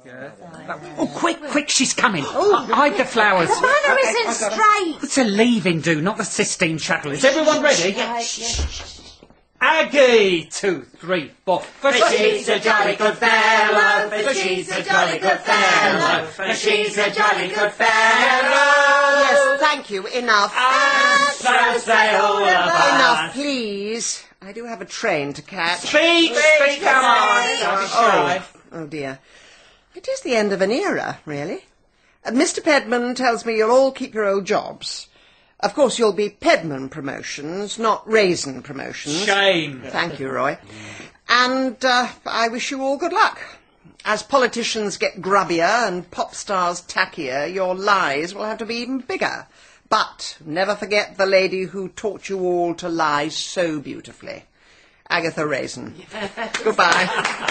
Oh, quick, she's coming. Hide the flowers. The banner isn't straight. What's a leaving do, not the Sistine Chapel? Is everyone ready? Aggie! 2, 3, 4. For she's a jolly good fellow, for she's a jolly good fellow, for she's a jolly good fellow. Yes, thank you. Enough. Enough, please. I do have a train to catch. Speak, come on. Oh, dear. It is the end of an era, really. Mr. Pedman tells me you'll all keep your old jobs. Of course, you'll be Pedman promotions, not Raisin promotions. Shame. Thank you, Roy. And I wish you all good luck. As politicians get grubbier and pop stars tackier, your lies will have to be even bigger. But never forget the lady who taught you all to lie so beautifully. Agatha Raisin. Goodbye.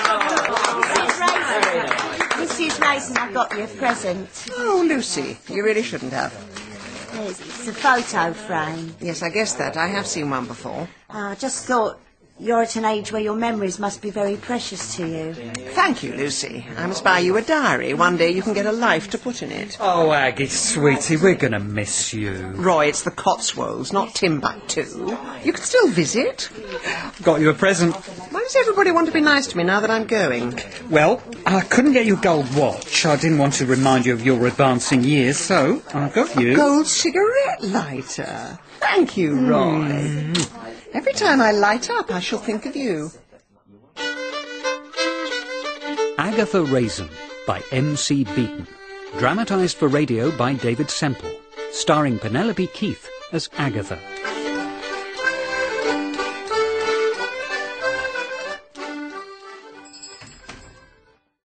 Mrs. Raisin, I got you a present. Oh, Lucy, you really shouldn't have. It's a photo frame. Yes, I guess that. I have seen one before. I just thought you're at an age where your memories must be very precious to you. Thank you, Lucy. I must buy you a diary. One day you can get a life to put in it. Oh, Aggie, sweetie, we're going to miss you. Roy, it's the Cotswolds, not Timbuktu. You can still visit. Got you a present. Why does everybody want to be nice to me now that I'm going? Well, I couldn't get you a gold watch. I didn't want to remind you of your advancing years, so I got you... Gold cigarette lighter. Thank you, Roy. Every time I light up, I shall think of you. Agatha Raisin by M.C. Beaton. Dramatised for radio by David Semple. Starring Penelope Keith as Agatha.